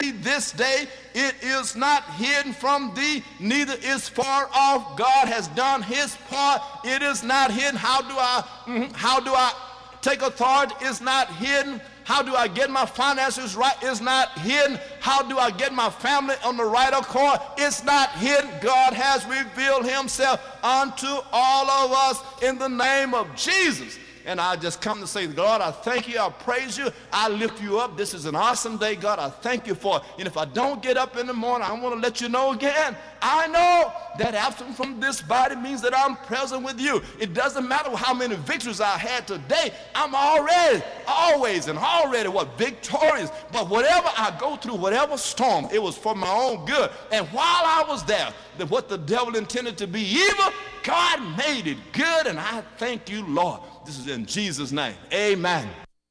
this day, it is not hidden from thee, neither is far off. God has done his part. It is not hidden. How do I take authority? It's not hidden. How do I get my finances right? It's not hidden. How do I get my family on the right accord? It's not hidden. God has revealed himself unto all of us in the name of Jesus. And I just come to say, God, I thank you, I praise you, I lift you up. This is an awesome day, God, I thank you for it. And if I don't get up in the morning, I want to let you know again, I know that absent from this body means that I'm present with you. It doesn't matter how many victories I had today, I'm already victorious. But whatever I go through, whatever storm, it was for my own good. And while I was there, what the devil intended to be evil, God made it good, and I thank you, Lord. This is in Jesus' name. Amen.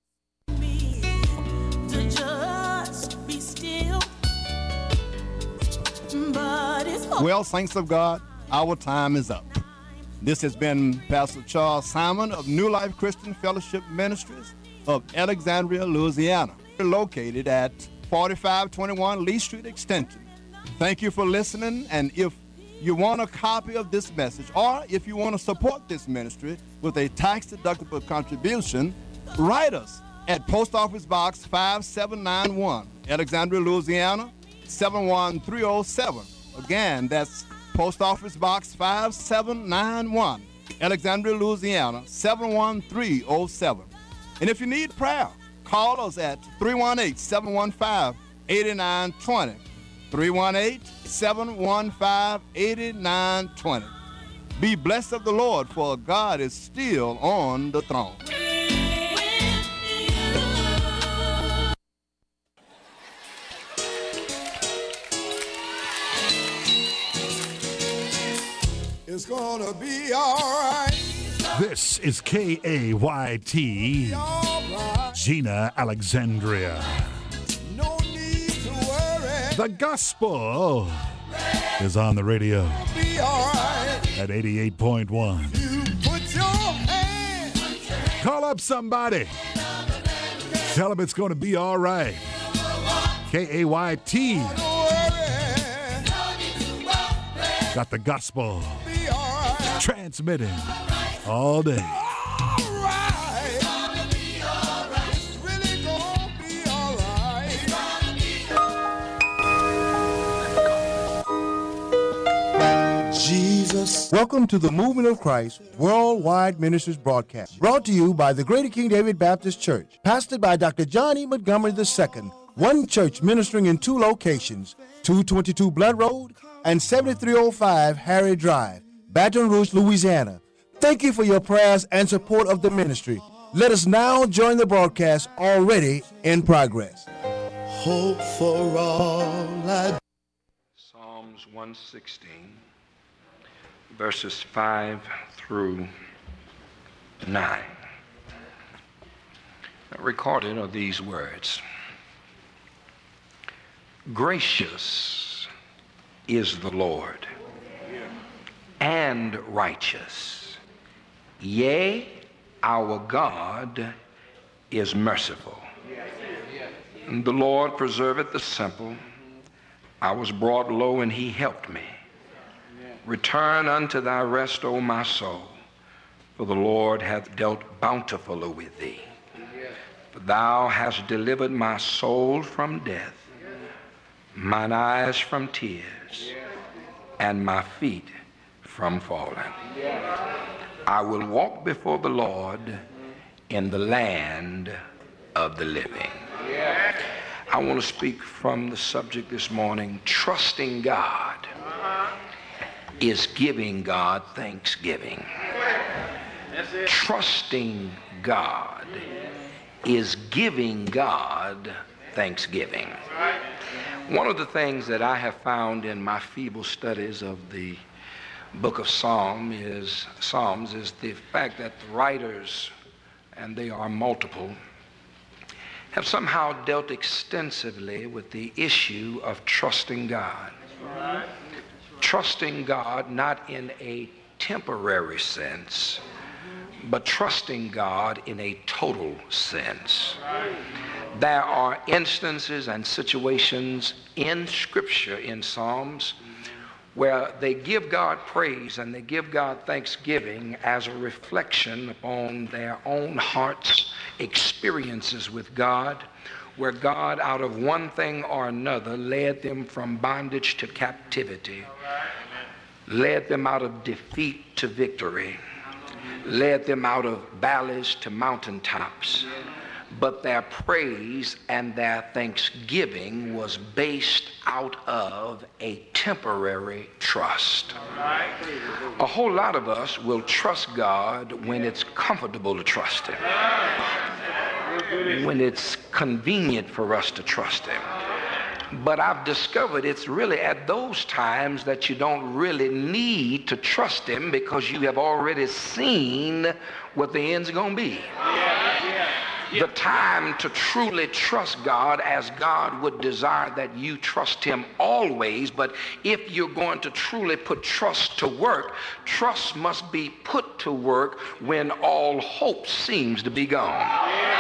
Well, saints of God, our time is up. This has been Pastor Charles Simon of New Life Christian Fellowship Ministries of Alexandria, Louisiana. We're located at 4521 Lee Street Extension. Thank you for listening, and if you want a copy of this message, or if you want to support this ministry with a tax-deductible contribution, write us at Post Office Box 5791, Alexandria, Louisiana, 71307. Again, that's Post Office Box 5791, Alexandria, Louisiana, 71307. And if you need prayer, call us at 318-715-8920. 318-715-8920. Be blessed of the Lord, for God is still on the throne. It's gonna be all right. This is KAYT, Gina, Alexandria. No need to worry. The gospel is on the radio Be all right. at 88.1. You put your hand. Call up somebody. Tell them it's going to be all right. KAYT Don't worry. got the gospel Be all right. transmitting all day. All right. It's really gonna be all right. Jesus. Welcome to the Movement of Christ Worldwide Ministries broadcast, brought to you by the Greater King David Baptist Church, pastored by Dr. John E. Montgomery II, one church ministering in two locations, 222 Blood Road and 7305 Harry Drive, Baton Rouge, Louisiana. Thank you for your prayers and support of the ministry. Let us now join the broadcast already in progress. Hope for all I. Psalms 116, verses 5 through 9. Recorded are these words: Gracious is the Lord, and righteous. Yea, our God is merciful. The Lord preserveth the simple. I was brought low, and he helped me. Return unto thy rest, O my soul, for the Lord hath dealt bountifully with thee. For thou hast delivered my soul from death, mine eyes from tears, and my feet from falling. I will walk before the Lord in the land of the living. I want to speak from the subject this morning. Trusting God is giving God thanksgiving. Trusting God is giving God thanksgiving. One of the things that I have found in my feeble studies of the book of Psalms is the fact that the writers, and they are multiple, have somehow dealt extensively with the issue of trusting God. Trusting God not in a temporary sense, but trusting God in a total sense. There are instances and situations in Scripture, in Psalms, where they give God praise and they give God thanksgiving as a reflection upon their own heart's experiences with God, where God, out of one thing or another, led them from bondage to captivity, led them out of defeat to victory, led them out of valleys to mountaintops. But their praise and their thanksgiving was based out of a temporary trust. A whole lot of us will trust God when it's comfortable to trust Him, when it's convenient for us to trust Him. But I've discovered it's really at those times that you don't really need to trust Him, because you have already seen what the end's going to be. The time to truly trust God as God would desire that you trust Him always. But if you're going to truly put trust to work, trust must be put to work when all hope seems to be gone.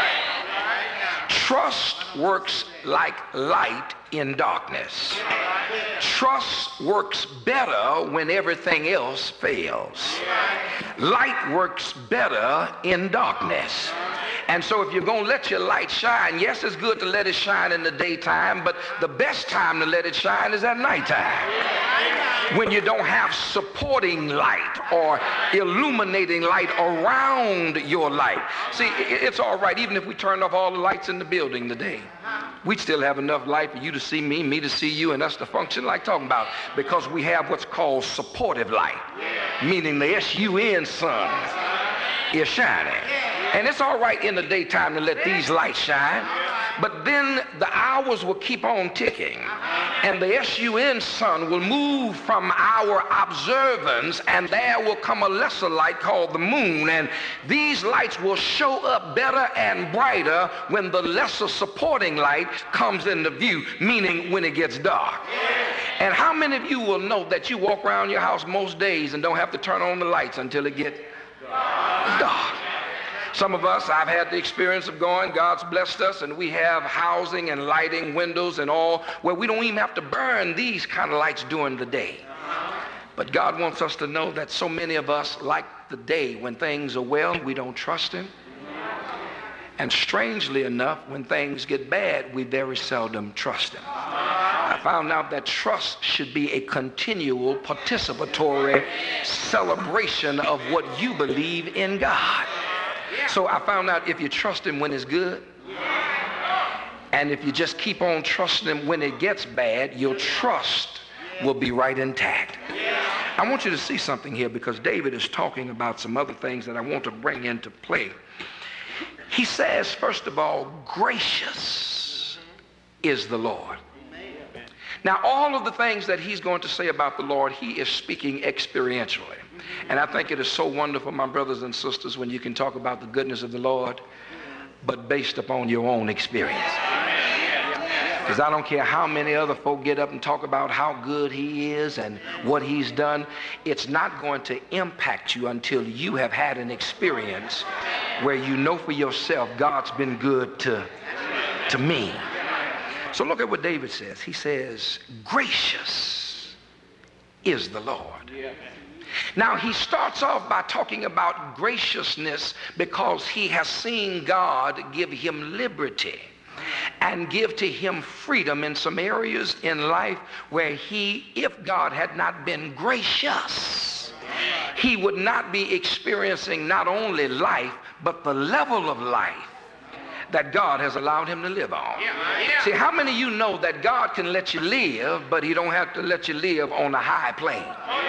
Trust works like light in darkness. Trust works better when everything else fails. Light works better in darkness. And so if you're going to let your light shine, yes, it's good to let it shine in the daytime, but the best time to let it shine is at nighttime, when you don't have supporting light or illuminating light around your light. See, it's all right, even if we turned off all the lights in the building today, we'd still have enough light for you to see me to see you, and us to function like talking about, because we have what's called supportive light, meaning the S-U-N sun is shining. And it's all right in the daytime to let these lights shine, but then the hours will keep on ticking, and the S-U-N sun will move from our observance, and there will come a lesser light called the moon, and these lights will show up better and brighter when the lesser supporting light comes into view, meaning when it gets dark. And how many of you will know that you walk around your house most days and don't have to turn on the lights until it gets dark? Some of us, I've had the experience of going, God's blessed us, and we have housing and lighting, windows and all, where we don't even have to burn these kind of lights during the day. But God wants us to know that so many of us, like the day when things are well, we don't trust Him. And strangely enough, when things get bad, we very seldom trust Him. I found out that trust should be a continual participatory celebration of what you believe in God. So I found out if you trust Him when it's good, and if you just keep on trusting Him when it gets bad, your trust will be right intact. I want you to see something here, because David is talking about some other things that I want to bring into play. He says, first of all, gracious is the Lord. Now, all of the things that he's going to say about the Lord, he is speaking experientially. And I think it is so wonderful, my brothers and sisters, when you can talk about the goodness of the Lord, but based upon your own experience. Because I don't care how many other folk get up and talk about how good He is and what He's done. It's not going to impact you until you have had an experience where you know for yourself, God's been good to me. So look at what David says. He says, gracious is the Lord. Now, he starts off by talking about graciousness because he has seen God give him liberty and give to him freedom in some areas in life where if God had not been gracious, he would not be experiencing not only life, but the level of life that God has allowed him to live on. See, how many of you know that God can let you live, but He don't have to let you live on a high plane?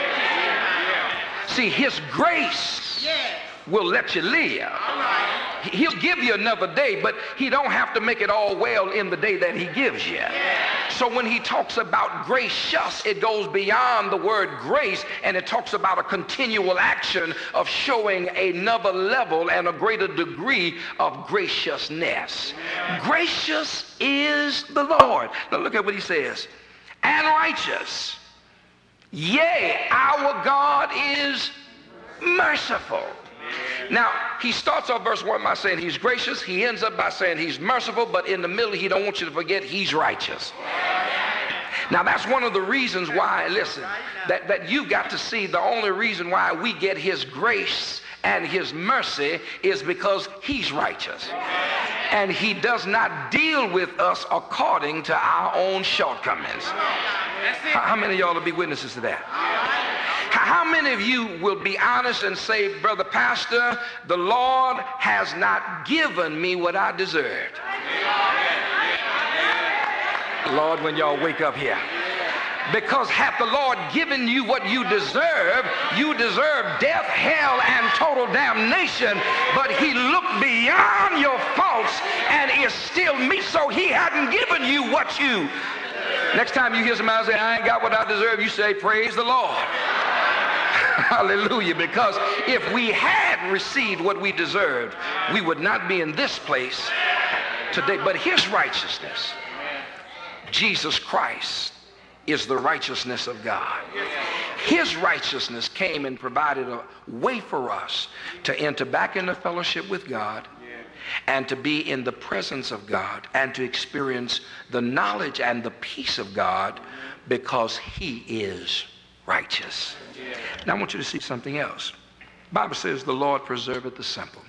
See, His grace will let you live. He'll give you another day, but He don't have to make it all well in the day that He gives you. So when he talks about gracious, it goes beyond the word grace, and it talks about a continual action of showing another level and a greater degree of graciousness. Gracious is the Lord. Now look at what he says. And righteous. Yea, our God is merciful. Now, he starts off verse 1 by saying he's gracious. He ends up by saying he's merciful, but in the middle, he don't want you to forget he's righteous. Now, that's one of the reasons why, listen, that you've got to see the only reason why we get his grace and his mercy is because he's righteous. And he does not deal with us according to our own shortcomings. How many of y'all will be witnesses to that? How many of you will be honest and say, Brother Pastor, the Lord has not given me what I deserved? Lord, when y'all wake up here. Because hath the Lord given you what you deserve death, hell, and total damnation. But he looked beyond your faults and is still me. So he hadn't given you what you. Next time you hear somebody say, I ain't got what I deserve, you say, praise the Lord. Hallelujah. Because if we had received what we deserved, we would not be in this place today. But his righteousness, Jesus Christ, is the righteousness of God. His righteousness came and provided a way for us to enter back into fellowship with God and to be in the presence of God and to experience the knowledge and the peace of God because he is righteous. Now I want you to see something else. The Bible says the Lord preserveth the simple.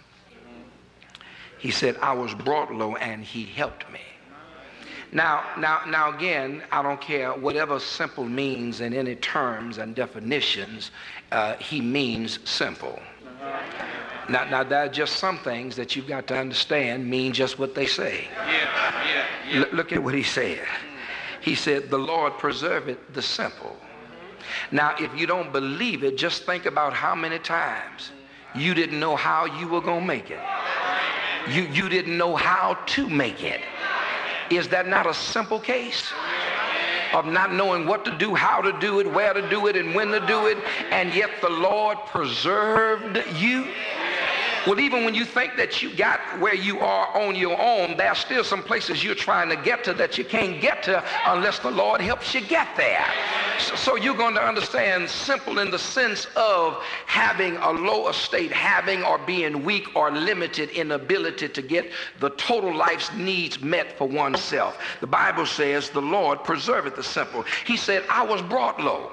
He said, I was brought low and he helped me. Now again, I don't care whatever simple means in any terms and definitions, he means simple. Now there are just some things that you've got to understand mean just what they say. Look at what he said. He said, the Lord preserveth the simple. Now, if you don't believe it, just think about how many times you didn't know how you were going to make it. You didn't know how to make it. Is that not a simple case of not knowing what to do, how to do it, where to do it, and when to do it, and yet the Lord preserved you? Well, even when you think that you got where you are on your own, there are still some places you're trying to get to that you can't get to unless the Lord helps you get there. So you're going to understand simple in the sense of having a low estate, having or being weak or limited in ability to get the total life's needs met for oneself. The Bible says the Lord preserveth the simple. He said, I was brought low.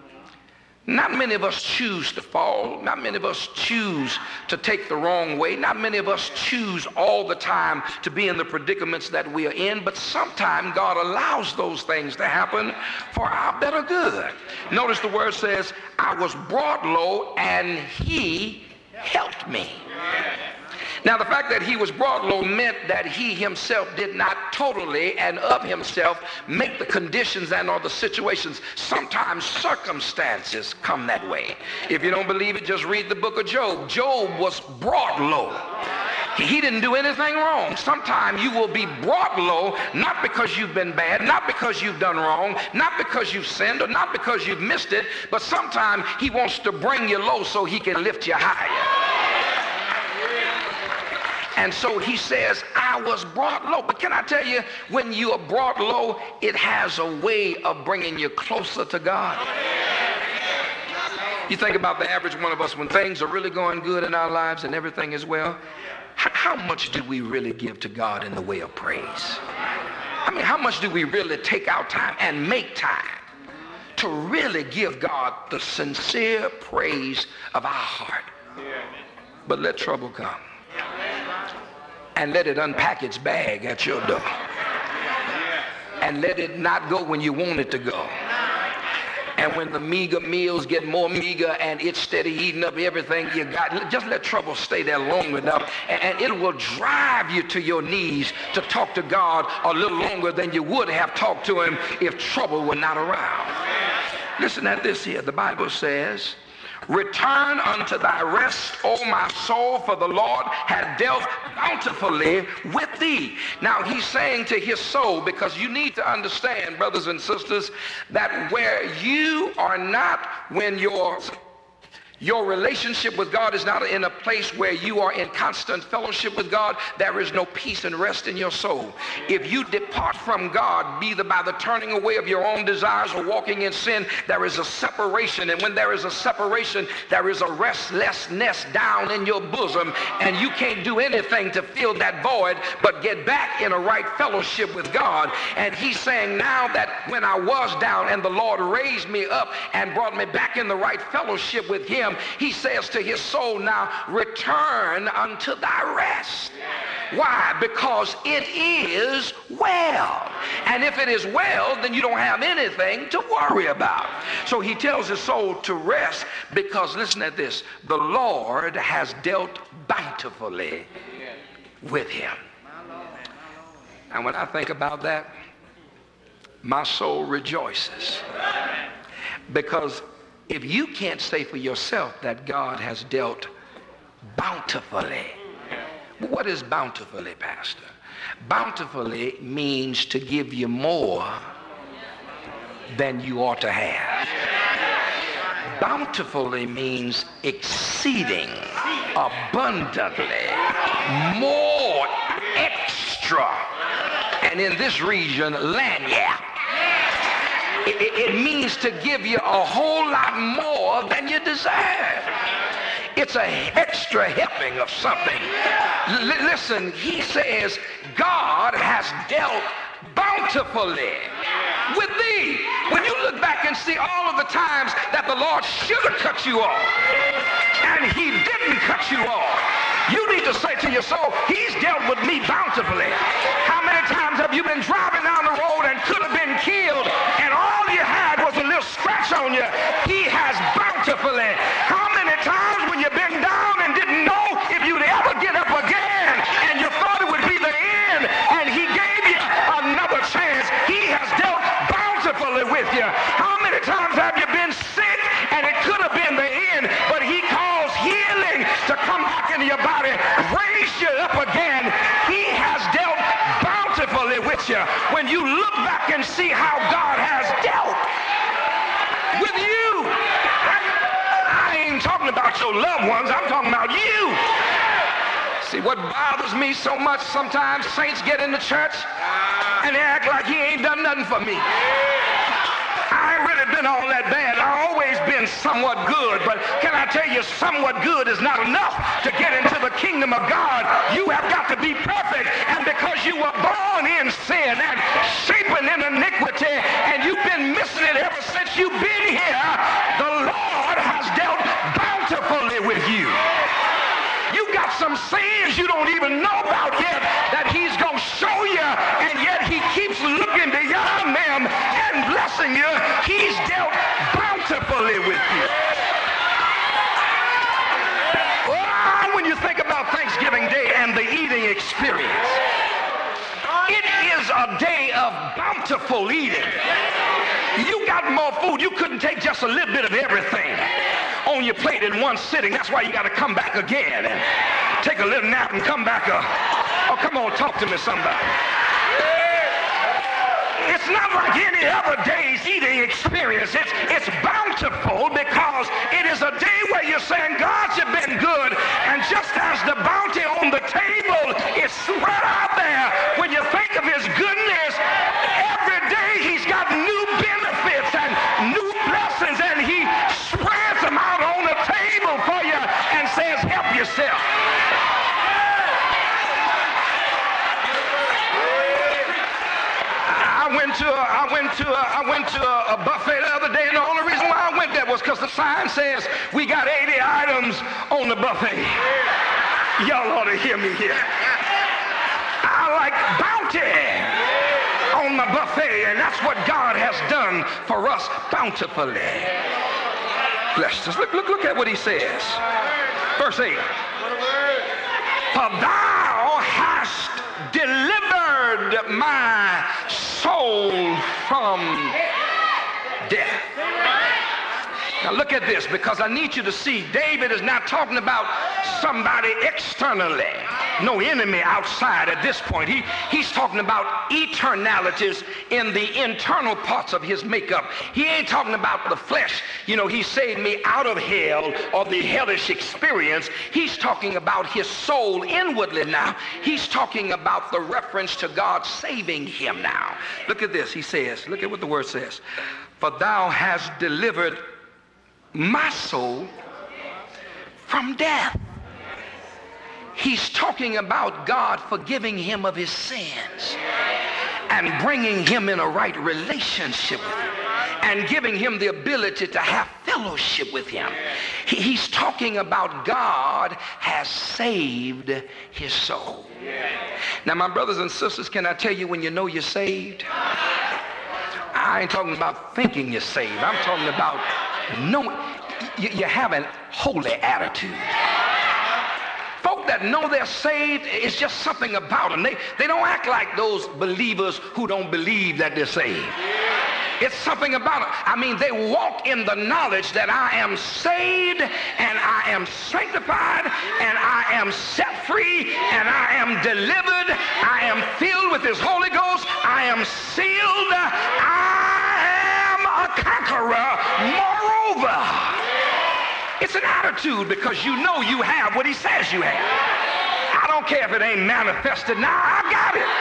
Not many of us choose to fall. Not many of us choose to take the wrong way. Not many of us choose all the time to be in the predicaments that we are in. But sometimes God allows those things to happen for our better good. Notice the word says, I was brought low and he helped me. Now, the fact that he was brought low meant that he himself did not totally and of himself make the conditions and or the situations. Sometimes circumstances come that way. If you don't believe it, just read the book of Job. Job was brought low. He didn't do anything wrong. Sometimes you will be brought low, not because you've been bad, not because you've done wrong, not because you've sinned, or not because you've missed it, but sometimes he wants to bring you low so he can lift you higher. And so he says, I was brought low. But can I tell you, when you are brought low, it has a way of bringing you closer to God. You think about the average one of us, when things are really going good in our lives and everything is well, how much do we really give to God in the way of praise? I mean, how much do we really take out time and make time to really give God the sincere praise of our heart? But let trouble come. And let it unpack its bag at your door. And let it not go when you want it to go. And when the meager meals get more meager and it's steady eating up everything you got, just let trouble stay there long enough and it will drive you to your knees to talk to God a little longer than you would have talked to him if trouble were not around. Listen at this here. The Bible says, return unto thy rest, O my soul, for the Lord hath dealt bountifully with thee. Now he's saying to his soul, because you need to understand, brothers and sisters, that where you are not when your relationship with God is not in a place where you are in constant fellowship with God, there is no peace and rest in your soul. If you depart from God, either by the turning away of your own desires or walking in sin, there is a separation. And when there is a separation, there is a restlessness down in your bosom, and you can't do anything to fill that void but get back in a right fellowship with God. And he's saying now that when I was down and the Lord raised me up and brought me back in the right fellowship with him, he says to his soul, now return unto thy rest. Why? Because it is well. And if it is well, then you don't have anything to worry about. So he tells his soul to rest because, listen at this, the Lord has dealt bountifully with him. And when I think about that, my soul rejoices. Because if you can't say for yourself that God has dealt bountifully, what is bountifully, Pastor? Bountifully means to give you more than you ought to have. Bountifully means exceeding, abundantly, more, extra. And in this region, lanyard. It means to give you a whole lot more than you deserve. It's an extra helping of something. Listen, he says, God has dealt bountifully with thee. When you look back and see all of the times that the Lord should have cut you off, and he didn't cut you off, you need to say to your soul, he's dealt with me bountifully. How many times have you been driving down the road and could have been killed, and all you had was a little scratch on you? He has bountifully. How many times when you've been down and didn't know if you'd ever get up again, and you thought it would be the end, and he gave you another chance? He has dealt bountifully with you. How many times have you been sick, and it could have been the end, but he calls healing to come back into your body, raise you up again. He has dealt bountifully with you. When you look back and see how God has dealt with you, I ain't talking about your loved ones, I'm talking about you. See, what bothers me so much, sometimes saints get in the church and they act like he ain't done nothing for me. I ain't really been all that bad. I've always been somewhat good, but can I tell you, somewhat good is not enough to get into the kingdom of God. You have got to be perfect, and because you were born in sin and shapen in iniquity, and you've been missing it ever since you've been here, the Lord has dealt bountifully with you. You got some sins you don't even know about yet that he's going to show you, and yet he keeps looking beyond them and blessing you. He's dealt bountifully with you. Oh, when you think about Thanksgiving Day and the eating experience, it is a day of bountiful eating. You got more food. You couldn't take just a little bit of everything on your plate in one sitting. That's why you got to come back again and take a little nap and come back up. Oh, come on, talk to me, somebody. It's not like any other day's eating experience. It's bountiful because it is a day where you're saying, God, you've been good. And just as the bounty on the table is spread out there, when you think of his goodness, every day he's got new benefits and new blessings, and he spreads them out on the table for you and says, help yourself. I went to a buffet the other day, and the only reason why I went there was because the sign says we got 80 items on the buffet. Y'all ought to hear me here. I like bounty on my buffet, and that's what God has done for us bountifully. Bless us. Look at what he says. Verse 8. For thou hast delivered my soul from death. Now look at this, because I need you to see David is not talking about somebody externally, no enemy outside at this point. He's talking about eternalities in the internal parts of his makeup. He ain't talking about the flesh. You know, he saved me out of hell or the hellish experience. He's talking about his soul inwardly now. He's talking about the reference to God saving him now. Look at this. He says, look at what the word says. For thou hast delivered my soul from death. He's talking about God forgiving him of his sins and bringing him in a right relationship with him and giving him the ability to have fellowship with him. He's talking about God has saved his soul. Now, my brothers and sisters, can I tell you when you know you're saved? I ain't talking about thinking you're saved. I'm talking about knowing you have a holy attitude. Folk that know they're saved, it's just something about them. They don't act like those believers who don't believe that they're saved. It's something about them. I mean, they walk in the knowledge that I am saved and I am sanctified and I am set free and I am delivered. I am filled with his Holy Ghost. I am sealed. I am a conqueror. Moreover, it's an attitude because you know you have what he says you have. I don't care if it ain't manifested now. I got it.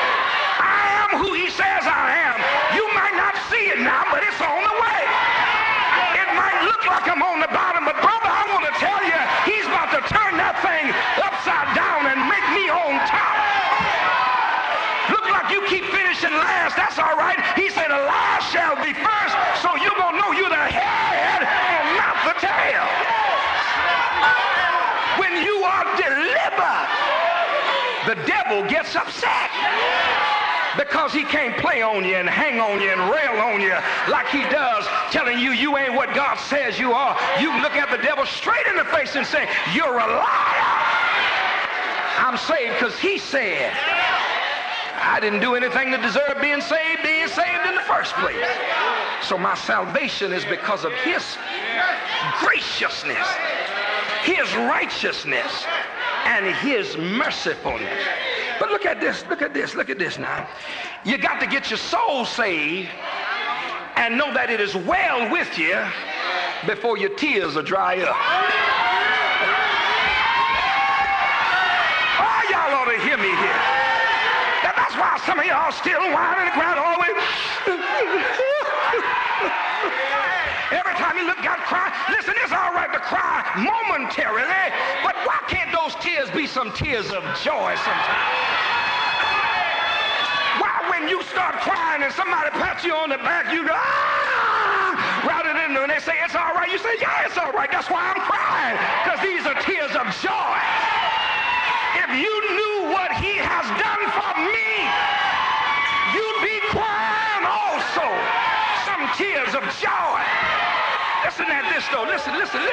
I am who he says I am. You might not see it now, but it's on the way. It might look like I'm on the bottom, but brother, I want to tell you, he's about to turn that thing upside down and make me on top. Look like you keep finishing last. That's all right. He said, the last shall be first, so you're going to know you're the head and not the tail. When you are delivered, the devil gets upset because he can't play on you and hang on you and rail on you like he does, telling you you ain't what God says you are. You can look at the devil straight in the face and say, you're a liar. I'm saved because he said. I didn't do anything to deserve being saved in the first place. So my salvation is because of his graciousness, his righteousness, and his mercifulness. But look at this now. You got to get your soul saved and know that it is well with you before your tears will dry up. Oh, y'all ought to hear me here. That's why some of y'all still whining and crying all the way. Every time you look, got to cry. Listen, it's all right to cry momentarily, but why can't those tears be some tears of joy sometimes? Why when you start crying and somebody pats you on the back, you go, ah! Rather than when they say, it's all right, you say, yeah, it's all right. That's why I'm crying, because these are tears of joy. If you knew what he has done for me, you'd be crying also. Some tears of joy. Listen at this though. Listen.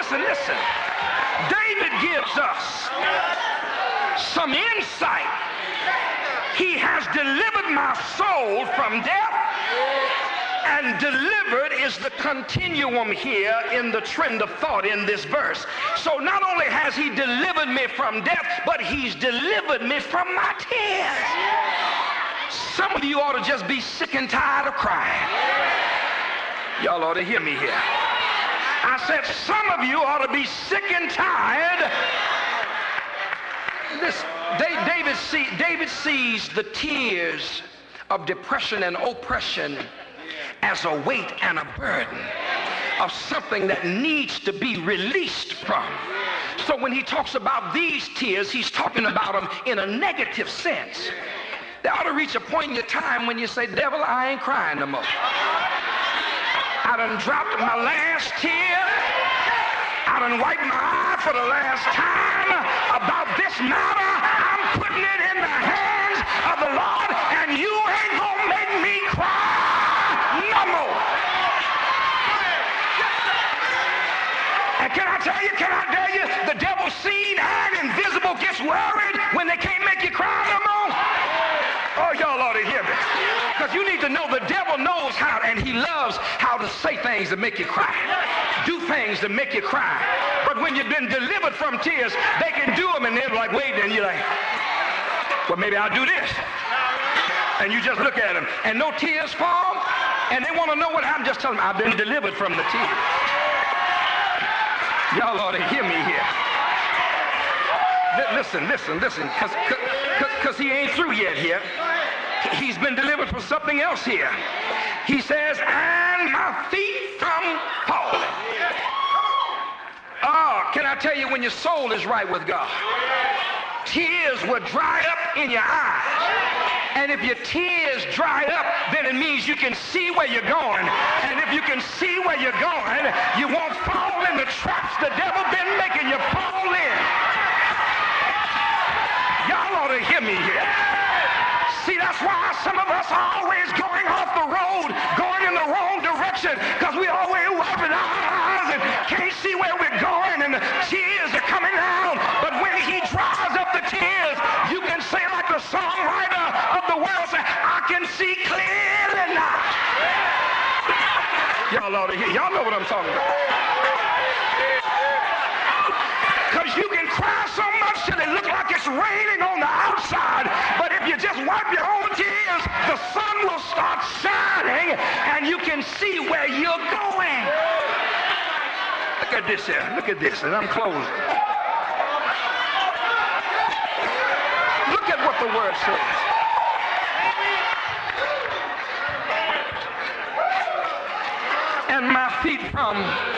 David gives us some insight. He has delivered my soul from death. And delivered is the continuum here in the trend of thought in this verse. So not only has he delivered me from death, but he's delivered me from my tears. Some of you ought to just be sick and tired of crying. Y'all ought to hear me here. I said some of you ought to be sick and tired. David sees the tears of depression and oppression as a weight and a burden of something that needs to be released from. So when he talks about these tears, he's talking about them in a negative sense. There ought to reach a point in your time when you say, devil, I ain't crying no more. I done dropped my last tear. I done wiped my eye for the last time about this matter. I'm putting it in the hands of the Lord, and you ain't gonna make me cry no more. And can I tell you, the devil seen and invisible gets worried when they can't make you cry no more. Oh, y'all ought to hear me. Because you need to know the devil knows how to And he loves how to say things that make you cry, do things that make you cry. But when you've been delivered from tears, they can do them and they're like waiting, and you're like, well, maybe I'll do this. And you just look at them and no tears fall, and they want to know what happened. Just tell them, I've been delivered from the tears. Y'all ought to hear me here. Listen, because he ain't through yet here. He's been delivered from something else here. He says, and my feet from falling. Oh, can I tell you, when your soul is right with God, tears will dry up in your eyes. And if your tears dry up, then it means you can see where you're going. And if you can see where you're going, you won't fall in the traps the devil been making you fall in. Y'all ought to hear me here. See, that's why some of us are always going off the road, going in the wrong direction, because we always wiping our eyes and can't see where we're going, and the tears are coming down. But when he dries up the tears, you can say like the songwriter of the world said, I can see clearly now. Y'all ought to hear. Y'all know what I'm talking about. Because you can cry so much till it looks like it's raining on the outside, but if you just wipe your own tears, the sun will start shining and you can see where you're going. Look at this here. Look at this, and I'm closing. Look at what the word says. And my feet from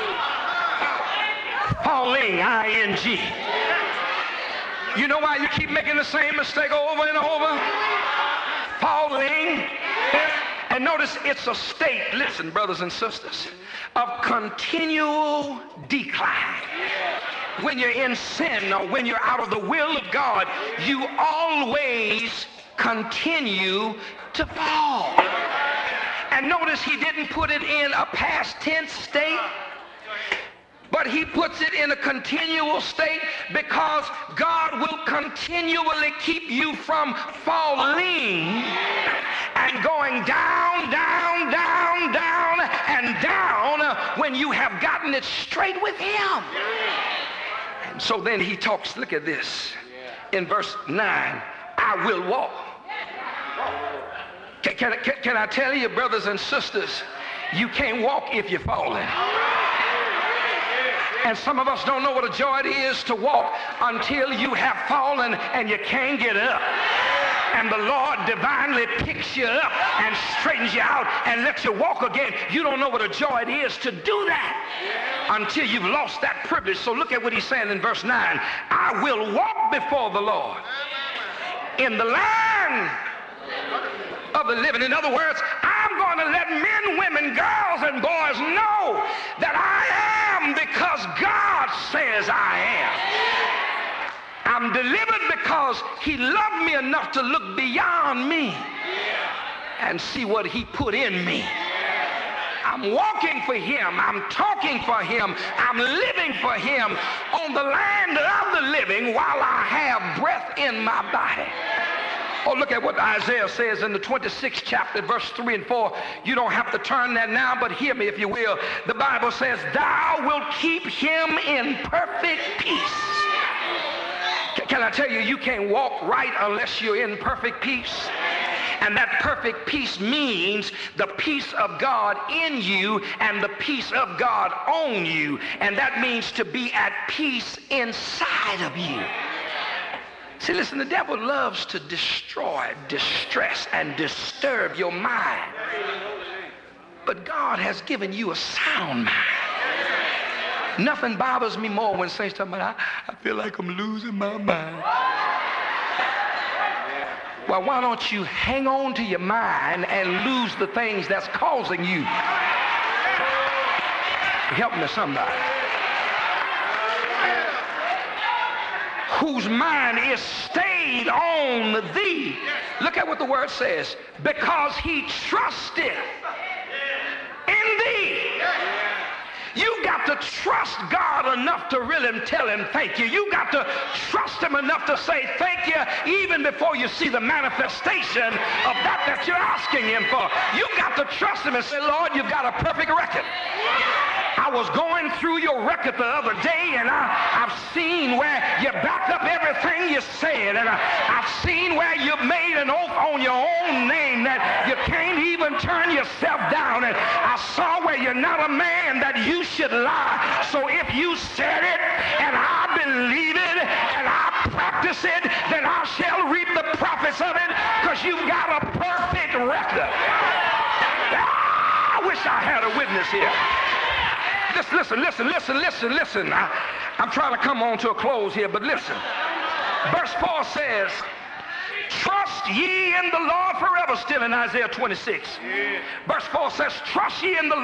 falling, I-N-G. You know why you keep making the same mistake over and over? Falling. And notice it's a state, listen, brothers and sisters, of continual decline. When you're in sin or when you're out of the will of God, you always continue to fall. And notice he didn't put it in a past tense state, but he puts it in a continual state because God will continually keep you from falling and going down, down, down, down, and down when you have gotten it straight with him. And so then he talks, look at this, in verse 9, I will walk. Can I tell you, brothers and sisters, you can't walk if you're falling. And some of us don't know what a joy it is to walk until you have fallen and you can't get up. And the Lord divinely picks you up and straightens you out and lets you walk again. You don't know what a joy it is to do that until you've lost that privilege. So look at what he's saying in verse 9. I will walk before the Lord in the land of the living. In other words, I'm going to let men, women, girls, and boys know that I am because God says I am. I'm delivered because he loved me enough to look beyond me and see what he put in me. I'm walking for him. I'm talking for him. I'm living for him on the land of the living while I have breath in my body. Oh, look at what Isaiah says in the 26th chapter, verse 3 and 4. You don't have to turn that now, but hear me if you will. The Bible says, thou wilt keep him in perfect peace. Can I tell you, you can't walk right unless you're in perfect peace. And that perfect peace means the peace of God in you and the peace of God on you. And that means to be at peace inside of you. See, listen, the devil loves to destroy, distress, and disturb your mind. But God has given you a sound mind. Nothing bothers me more when saints talk about, I feel like I'm losing my mind. Well, why don't you hang on to your mind and lose the things that's causing you? Help me, somebody. Whose mind is stayed on thee. Look at what the word says. Because he trusted in thee. You've got to to trust God enough to really tell him thank you. You got to trust him enough to say thank you even before you see the manifestation of that you're asking him for. You got to trust him and say, Lord, you've got a perfect record. I was going through your record the other day, and I've seen where you backed up everything you said, and I've seen where you made an oath on your own name that you can't even turn yourself down, and I saw where you're not a man that you should lie. So if you said it, and I believe it, and I practice it, then I shall reap the profits of it, because you've got a perfect record. I wish I had a witness here. Listen. I'm trying to come on to a close here, but listen. Verse 4 says, trust ye in the Lord forever, still in Isaiah 26. Verse 4 says, trust ye in the